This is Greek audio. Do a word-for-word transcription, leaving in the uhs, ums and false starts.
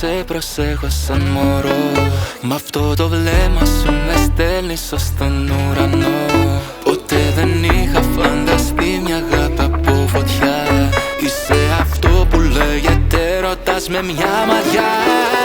σε προσέχω σαν μωρό. Μ' αυτό το βλέμμα σου με στέλνεις ως τον ουρανό. Ποτέ δεν είχα φανταστεί μια αγάπη από φωτιά. Είσαι αυτό που λέγεται ρωτάς με μια ματιά.